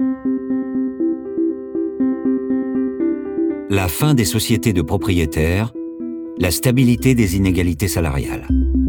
La fin des sociétés de propriétaires, la stabilité des inégalités salariales.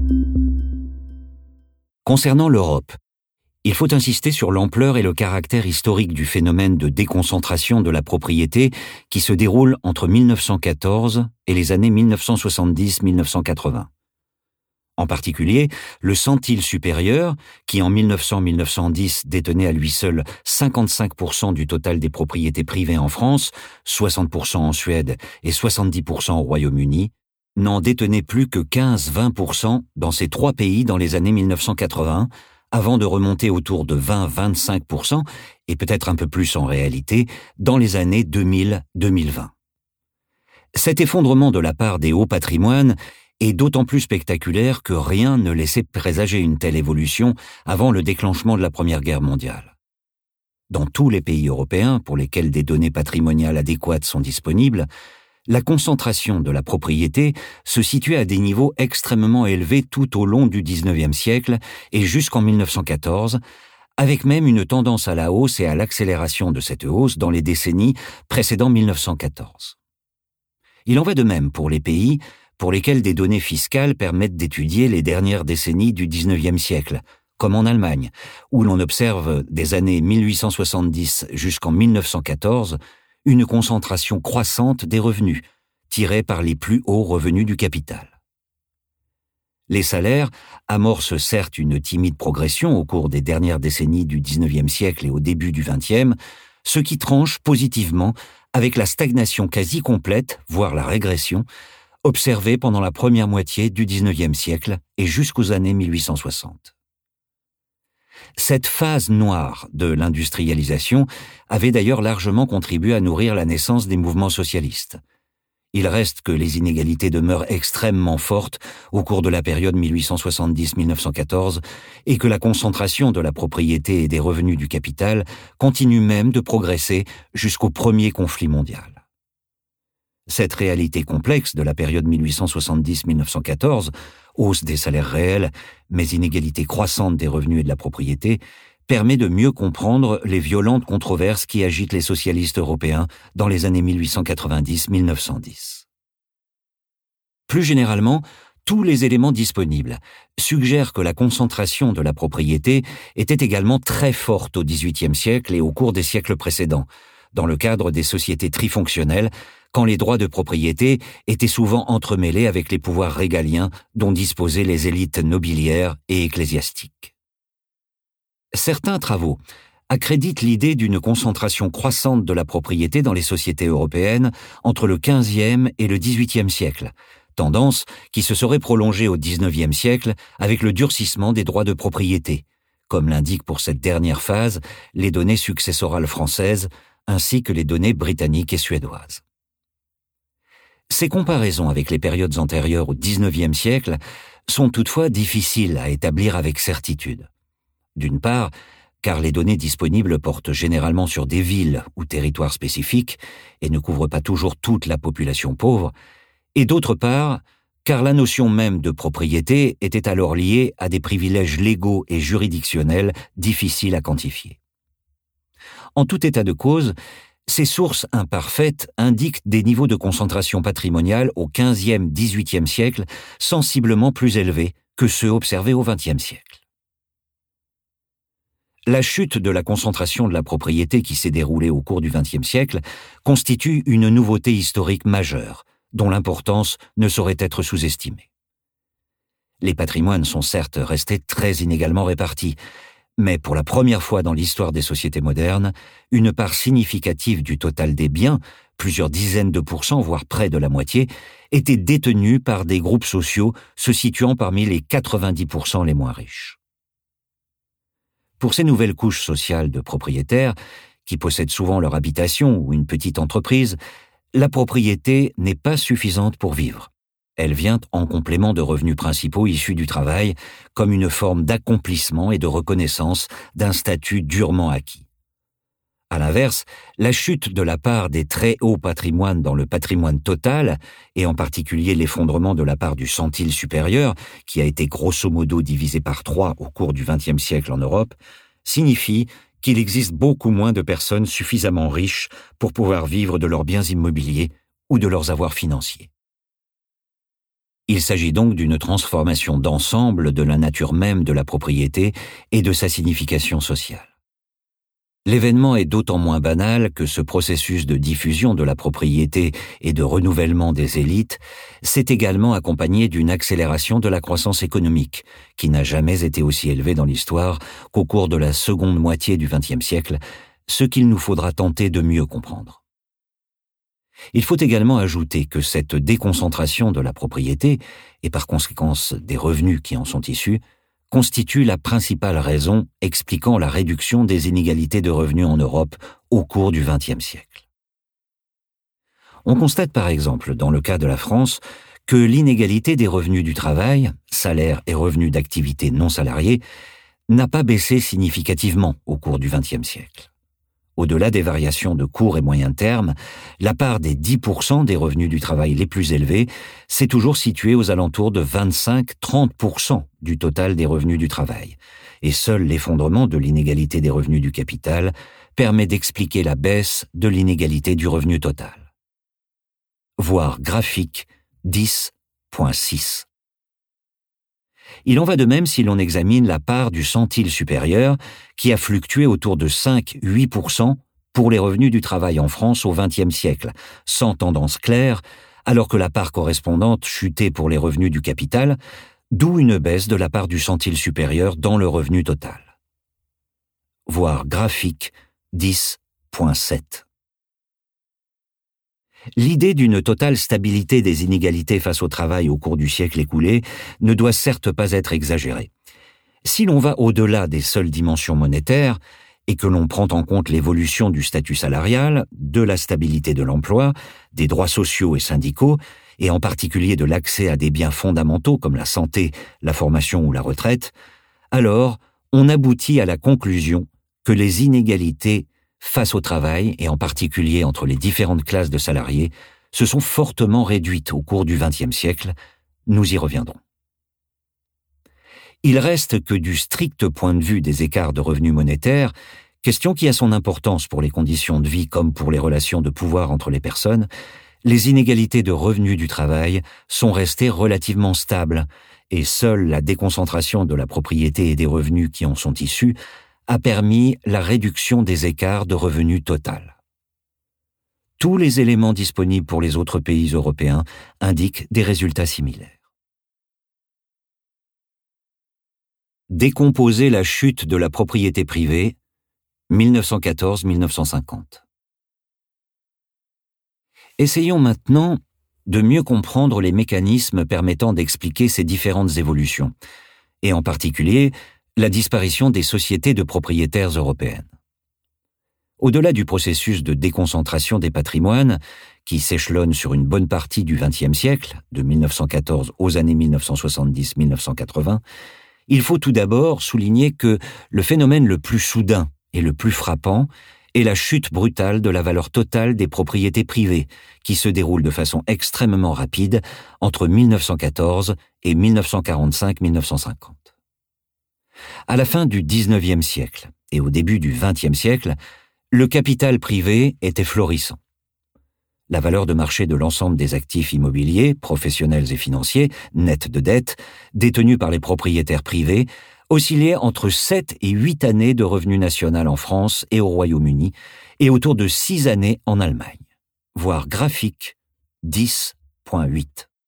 Concernant l'Europe, il faut insister sur l'ampleur et le caractère historique du phénomène de déconcentration de la propriété qui se déroule entre 1914 et les années 1970-1980. En particulier, le centile supérieur, qui en 1900-1910 détenait à lui seul 55% du total des propriétés privées en France, 60% en Suède et 70% au Royaume-Uni, n'en détenait plus que 15-20% dans ces trois pays dans les années 1980, avant de remonter autour de 20-25%, et peut-être un peu plus en réalité, dans les années 2000-2020. Cet effondrement de la part des hauts patrimoines est d'autant plus spectaculaire que rien ne laissait présager une telle évolution avant le déclenchement de la Première Guerre mondiale. Dans tous les pays européens pour lesquels des données patrimoniales adéquates sont disponibles, la concentration de la propriété se situait à des niveaux extrêmement élevés tout au long du XIXe siècle et jusqu'en 1914, avec même une tendance à la hausse et à l'accélération de cette hausse dans les décennies précédant 1914. Il en va de même pour les pays pour lesquels des données fiscales permettent d'étudier les dernières décennies du XIXe siècle, comme en Allemagne, où l'on observe des années 1870 jusqu'en 1914 une concentration croissante des revenus, tirés par les plus hauts revenus du capital. Les salaires amorcent certes une timide progression au cours des dernières décennies du XIXe siècle et au début du XXe, ce qui tranche positivement avec la stagnation quasi complète, voire la régression, observée pendant la première moitié du XIXe siècle et jusqu'aux années 1860. Cette phase noire de l'industrialisation avait d'ailleurs largement contribué à nourrir la naissance des mouvements socialistes. Il reste que les inégalités demeurent extrêmement fortes au cours de la période 1870-1914 et que la concentration de la propriété et des revenus du capital continue même de progresser jusqu'au premier conflit mondial. Cette réalité complexe de la période 1870-1914, hausse des salaires réels, mais inégalité croissante des revenus et de la propriété, permet de mieux comprendre les violentes controverses qui agitent les socialistes européens dans les années 1890-1910. Plus généralement, tous les éléments disponibles suggèrent que la concentration de la propriété était également très forte au XVIIIe siècle et au cours des siècles précédents, dans le cadre des sociétés trifonctionnelles, quand les droits de propriété étaient souvent entremêlés avec les pouvoirs régaliens dont disposaient les élites nobiliaires et ecclésiastiques. Certains travaux accréditent l'idée d'une concentration croissante de la propriété dans les sociétés européennes entre le XVe et le XVIIIe siècle, tendance qui se serait prolongée au XIXe siècle avec le durcissement des droits de propriété, comme l'indiquent pour cette dernière phase les données successorales françaises ainsi que les données britanniques et suédoises. Ces comparaisons avec les périodes antérieures au XIXe siècle sont toutefois difficiles à établir avec certitude. D'une part, car les données disponibles portent généralement sur des villes ou territoires spécifiques et ne couvrent pas toujours toute la population pauvre, et d'autre part, car la notion même de propriété était alors liée à des privilèges légaux et juridictionnels difficiles à quantifier. En tout état de cause, ces sources imparfaites indiquent des niveaux de concentration patrimoniale au XVe-XVIIIe siècle sensiblement plus élevés que ceux observés au XXe siècle. La chute de la concentration de la propriété qui s'est déroulée au cours du XXe siècle constitue une nouveauté historique majeure, dont l'importance ne saurait être sous-estimée. Les patrimoines sont certes restés très inégalement répartis, mais pour la première fois dans l'histoire des sociétés modernes, une part significative du total des biens, plusieurs dizaines de pourcents, voire près de la moitié, était détenue par des groupes sociaux se situant parmi les 90% les moins riches. Pour ces nouvelles couches sociales de propriétaires, qui possèdent souvent leur habitation ou une petite entreprise, la propriété n'est pas suffisante pour vivre. Elle vient en complément de revenus principaux issus du travail, comme une forme d'accomplissement et de reconnaissance d'un statut durement acquis. À l'inverse, la chute de la part des très hauts patrimoines dans le patrimoine total, et en particulier l'effondrement de la part du centile supérieur, qui a été grosso modo divisé par 3 au cours du XXe siècle en Europe, signifie qu'il existe beaucoup moins de personnes suffisamment riches pour pouvoir vivre de leurs biens immobiliers ou de leurs avoirs financiers. Il s'agit donc d'une transformation d'ensemble de la nature même de la propriété et de sa signification sociale. L'événement est d'autant moins banal que ce processus de diffusion de la propriété et de renouvellement des élites s'est également accompagné d'une accélération de la croissance économique, qui n'a jamais été aussi élevée dans l'histoire qu'au cours de la seconde moitié du XXe siècle, ce qu'il nous faudra tenter de mieux comprendre. Il faut également ajouter que cette déconcentration de la propriété, et par conséquent des revenus qui en sont issus, constitue la principale raison expliquant la réduction des inégalités de revenus en Europe au cours du XXe siècle. On constate par exemple, dans le cas de la France, que l'inégalité des revenus du travail, salaires et revenus d'activité non salariés, n'a pas baissé significativement au cours du XXe siècle. Au-delà des variations de court et moyen terme, la part des 10% des revenus du travail les plus élevés s'est toujours située aux alentours de 25-30% du total des revenus du travail. Et seul l'effondrement de l'inégalité des revenus du capital permet d'expliquer la baisse de l'inégalité du revenu total. Voir graphique 10.6. Il en va de même si l'on examine la part du centile supérieur qui a fluctué autour de 5-8% pour les revenus du travail en France au XXe siècle, sans tendance claire, alors que la part correspondante chutait pour les revenus du capital, d'où une baisse de la part du centile supérieur dans le revenu total. Voir graphique 10.7. L'idée d'une totale stabilité des inégalités face au travail au cours du siècle écoulé ne doit certes pas être exagérée. Si l'on va au-delà des seules dimensions monétaires et que l'on prend en compte l'évolution du statut salarial, de la stabilité de l'emploi, des droits sociaux et syndicaux, et en particulier de l'accès à des biens fondamentaux comme la santé, la formation ou la retraite, alors on aboutit à la conclusion que les inégalités face au travail, et en particulier entre les différentes classes de salariés, se sont fortement réduites au cours du XXe siècle. Nous y reviendrons. Il reste que du strict point de vue des écarts de revenus monétaires, question qui a son importance pour les conditions de vie comme pour les relations de pouvoir entre les personnes, les inégalités de revenus du travail sont restées relativement stables, et seule la déconcentration de la propriété et des revenus qui en sont issus a permis la réduction des écarts de revenus total. Tous les éléments disponibles pour les autres pays européens indiquent des résultats similaires. Décomposer la chute de la propriété privée, 1914-1950. Essayons maintenant de mieux comprendre les mécanismes permettant d'expliquer ces différentes évolutions, et en particulier la disparition des sociétés de propriétaires européennes. Au-delà du processus de déconcentration des patrimoines, qui s'échelonne sur une bonne partie du XXe siècle, de 1914 aux années 1970-1980, il faut tout d'abord souligner que le phénomène le plus soudain et le plus frappant est la chute brutale de la valeur totale des propriétés privées, qui se déroule de façon extrêmement rapide entre 1914 et 1945-1950. À la fin du XIXe siècle et au début du XXe siècle, le capital privé était florissant. La valeur de marché de l'ensemble des actifs immobiliers, professionnels et financiers, nets de dettes, détenus par les propriétaires privés, oscillait entre 7 et 8 années de revenu national en France et au Royaume-Uni, et autour de 6 années en Allemagne. Voir graphique 10.8.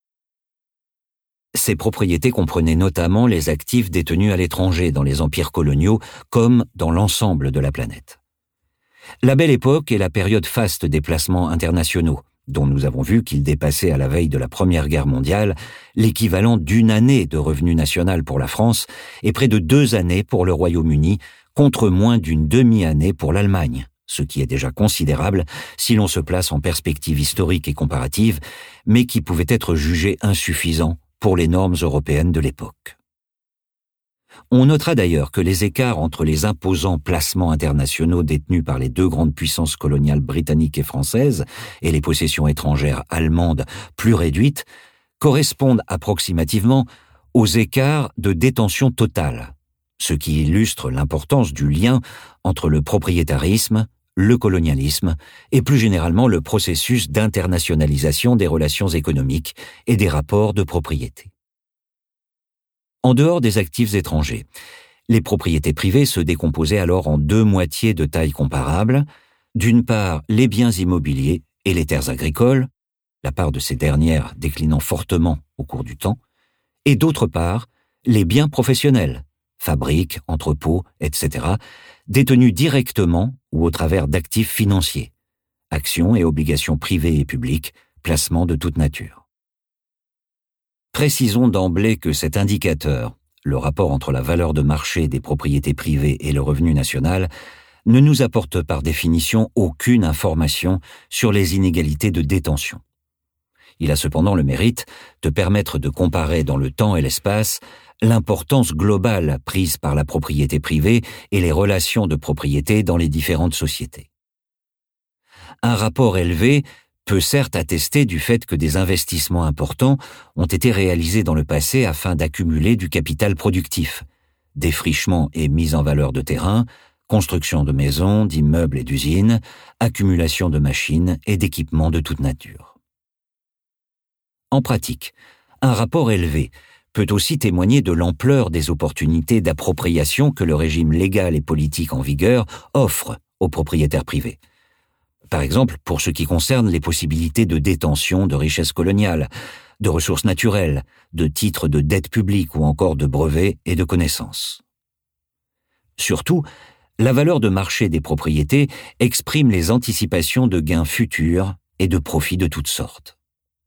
Ces propriétés comprenaient notamment les actifs détenus à l'étranger dans les empires coloniaux comme dans l'ensemble de la planète. La Belle Époque est la période faste des placements internationaux, dont nous avons vu qu'ils dépassaient à la veille de la Première Guerre mondiale l'équivalent d'1 année de revenu national pour la France et près de 2 années pour le Royaume-Uni, contre moins d'une demi-année pour l'Allemagne, ce qui est déjà considérable si l'on se place en perspective historique et comparative, mais qui pouvait être jugé insuffisant pour les normes européennes de l'époque. On notera d'ailleurs que les écarts entre les imposants placements internationaux détenus par les 2 grandes puissances coloniales britanniques et françaises et les possessions étrangères allemandes plus réduites correspondent approximativement aux écarts de détention totale, ce qui illustre l'importance du lien entre le propriétarisme, le colonialisme et plus généralement le processus d'internationalisation des relations économiques et des rapports de propriété. En dehors des actifs étrangers, les propriétés privées se décomposaient alors en deux moitiés de taille comparable, d'une part les biens immobiliers et les terres agricoles, la part de ces dernières déclinant fortement au cours du temps, et d'autre part les biens professionnels, fabriques, entrepôts, etc., détenus directement ou au travers d'actifs financiers, actions et obligations privées et publiques, placements de toute nature. Précisons d'emblée que cet indicateur, le rapport entre la valeur de marché des propriétés privées et le revenu national, ne nous apporte par définition aucune information sur les inégalités de détention. Il a cependant le mérite de permettre de comparer dans le temps et l'espace l'importance globale prise par la propriété privée et les relations de propriété dans les différentes sociétés. Un rapport élevé peut certes attester du fait que des investissements importants ont été réalisés dans le passé afin d'accumuler du capital productif, défrichement et mise en valeur de terrains, construction de maisons, d'immeubles et d'usines, accumulation de machines et d'équipements de toute nature. En pratique, un rapport élevé peut aussi témoigner de l'ampleur des opportunités d'appropriation que le régime légal et politique en vigueur offre aux propriétaires privés. Par exemple, pour ce qui concerne les possibilités de détention de richesses coloniales, de ressources naturelles, de titres de dette publique ou encore de brevets et de connaissances. Surtout, la valeur de marché des propriétés exprime les anticipations de gains futurs et de profits de toutes sortes.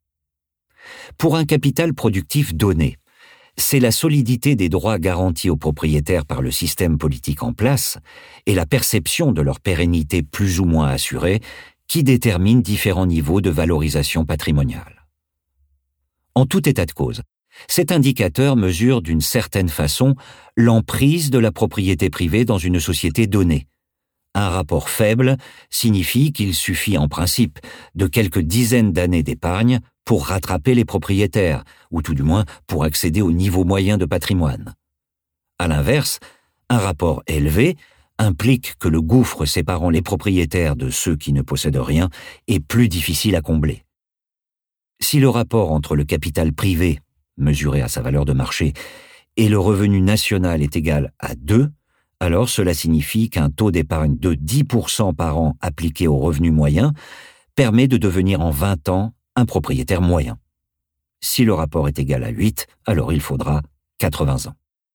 Pour un capital productif donné, c'est la solidité des droits garantis aux propriétaires par le système politique en place et la perception de leur pérennité plus ou moins assurée qui déterminent différents niveaux de valorisation patrimoniale. En tout état de cause, cet indicateur mesure d'une certaine façon l'emprise de la propriété privée dans une société donnée. Un rapport faible signifie qu'il suffit en principe de quelques dizaines d'années d'épargne pour rattraper les propriétaires, ou tout du moins pour accéder au niveau moyen de patrimoine. À l'inverse, un rapport élevé implique que le gouffre séparant les propriétaires de ceux qui ne possèdent rien est plus difficile à combler. Si le rapport entre le capital privé, mesuré à sa valeur de marché, et le revenu national est égal à 2, alors cela signifie qu'un taux d'épargne de 10% par an appliqué au revenu moyen permet de devenir en 20 ans un propriétaire moyen. Si le rapport est égal à 8, alors il faudra 80 ans.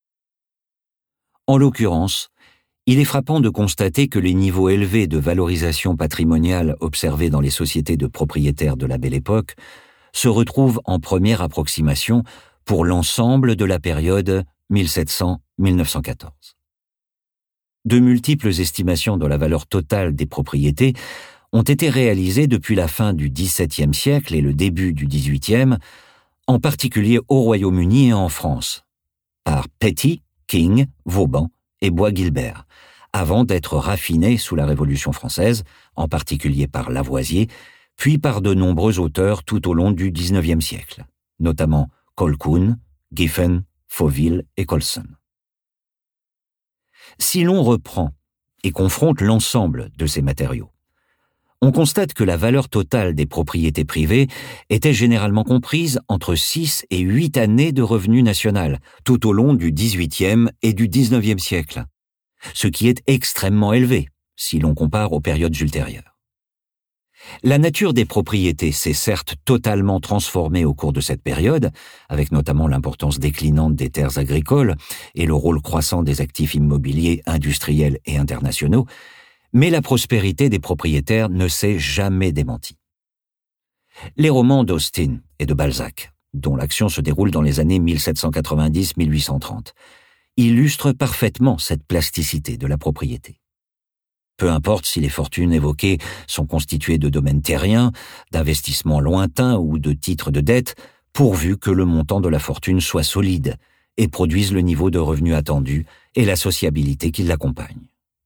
En l'occurrence, il est frappant de constater que les niveaux élevés de valorisation patrimoniale observés dans les sociétés de propriétaires de la Belle Époque se retrouvent en première approximation pour l'ensemble de la période 1700-1914. De multiples estimations de la valeur totale des propriétés ont été réalisées depuis la fin du XVIIe siècle et le début du XVIIIe, en particulier au Royaume-Uni et en France, par Petty, King, Vauban et Bois-Guilbert, avant d'être raffinées sous la Révolution française, en particulier par Lavoisier, puis par de nombreux auteurs tout au long du XIXe siècle, notamment Colquhoun, Giffen, Fauville et Colson. Si l'on reprend et confronte l'ensemble de ces matériaux, on constate que la valeur totale des propriétés privées était généralement comprise entre 6 et 8 années de revenu national, tout au long du XVIIIe et du XIXe siècle, ce qui est extrêmement élevé si l'on compare aux périodes ultérieures. La nature des propriétés s'est certes totalement transformée au cours de cette période, avec notamment l'importance déclinante des terres agricoles et le rôle croissant des actifs immobiliers industriels et internationaux, mais la prospérité des propriétaires ne s'est jamais démentie. Les romans d'Austen et de Balzac, dont l'action se déroule dans les années 1790-1830, illustrent parfaitement cette plasticité de la propriété. Peu importe si les fortunes évoquées sont constituées de domaines terriens, d'investissements lointains ou de titres de dette, pourvu que le montant de la fortune soit solide et produise le niveau de revenu attendu et la sociabilité qui l'accompagne.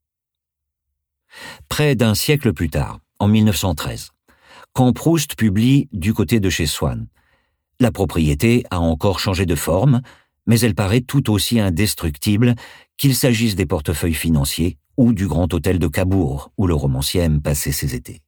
Près d'un siècle plus tard, en 1913, quand Proust publie Du côté de chez Swann, la propriété a encore changé de forme, mais elle paraît tout aussi indestructible qu'il s'agisse des portefeuilles financiers ou du grand hôtel de Cabourg, où le romancier aime passer ses étés.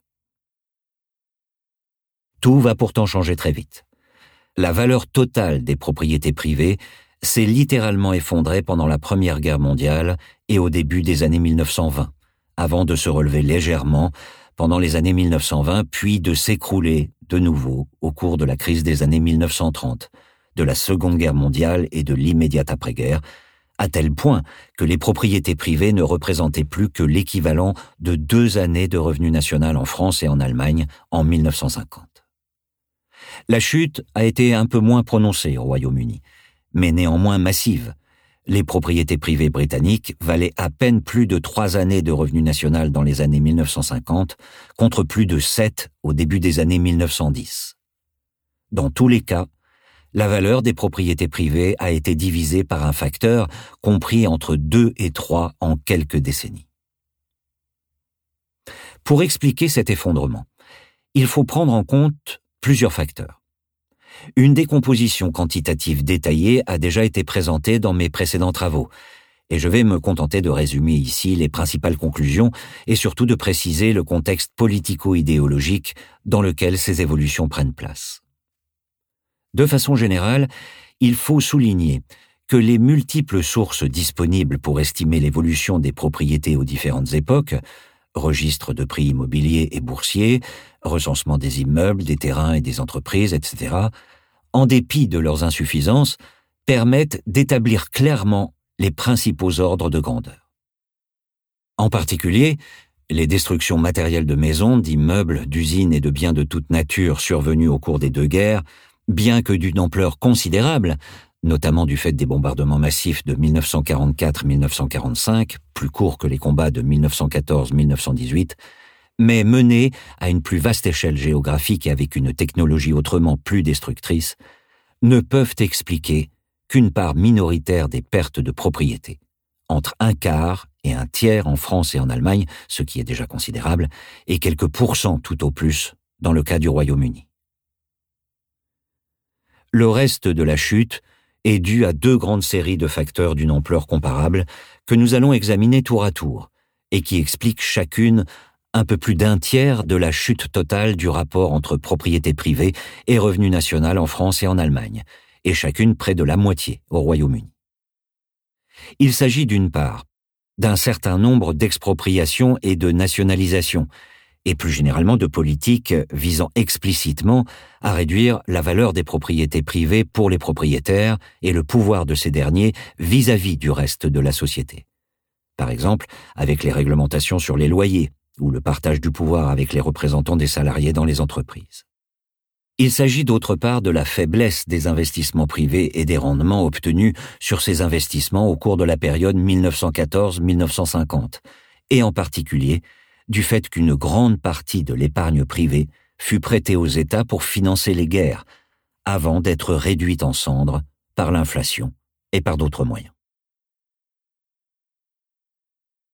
Tout va pourtant changer très vite. La valeur totale des propriétés privées s'est littéralement effondrée pendant la Première Guerre mondiale et au début des années 1920, avant de se relever légèrement pendant les années 1920, puis de s'écrouler de nouveau au cours de la crise des années 1930, de la Seconde Guerre mondiale et de l'immédiate après-guerre, à tel point que les propriétés privées ne représentaient plus que l'équivalent de 2 années de revenu national en France et en Allemagne en 1950. La chute a été un peu moins prononcée au Royaume-Uni, mais néanmoins massive. Les propriétés privées britanniques valaient à peine plus de 3 années de revenu national dans les années 1950, contre plus de 7 au début des années 1910. Dans tous les cas, la valeur des propriétés privées a été divisée par un facteur compris entre 2 et 3 en quelques décennies. Pour expliquer cet effondrement, il faut prendre en compte plusieurs facteurs. Une décomposition quantitative détaillée a déjà été présentée dans mes précédents travaux, et je vais me contenter de résumer ici les principales conclusions et surtout de préciser le contexte politico-idéologique dans lequel ces évolutions prennent place. De façon générale, il faut souligner que les multiples sources disponibles pour estimer l'évolution des propriétés aux différentes époques, registre de prix immobiliers et boursiers, recensement des immeubles, des terrains et des entreprises, etc., en dépit de leurs insuffisances, permettent d'établir clairement les principaux ordres de grandeur. En particulier, les destructions matérielles de maisons, d'immeubles, d'usines et de biens de toute nature survenues au cours des 2 guerres, bien que d'une ampleur considérable, notamment du fait des bombardements massifs de 1944-1945, plus courts que les combats de 1914-1918, mais menés à une plus vaste échelle géographique et avec une technologie autrement plus destructrice, ne peuvent expliquer qu'une part minoritaire des pertes de propriété, entre 1/4 et 1/3 en France et en Allemagne, ce qui est déjà considérable, et quelques pourcents tout au plus dans le cas du Royaume-Uni. Le reste de la chute est dû à 2 grandes séries de facteurs d'une ampleur comparable que nous allons examiner tour à tour et qui expliquent chacune un peu plus d'1/3 de la chute totale du rapport entre propriété privée et revenu national en France et en Allemagne, et chacune près de la moitié au Royaume-Uni. Il s'agit d'une part d'un certain nombre d'expropriations et de nationalisations, et plus généralement de politiques visant explicitement à réduire la valeur des propriétés privées pour les propriétaires et le pouvoir de ces derniers vis-à-vis du reste de la société. Par exemple, avec les réglementations sur les loyers ou le partage du pouvoir avec les représentants des salariés dans les entreprises. Il s'agit d'autre part de la faiblesse des investissements privés et des rendements obtenus sur ces investissements au cours de la période 1914-1950, et en particulier du fait qu'une grande partie de l'épargne privée fut prêtée aux États pour financer les guerres, avant d'être réduite en cendres par l'inflation et par d'autres moyens.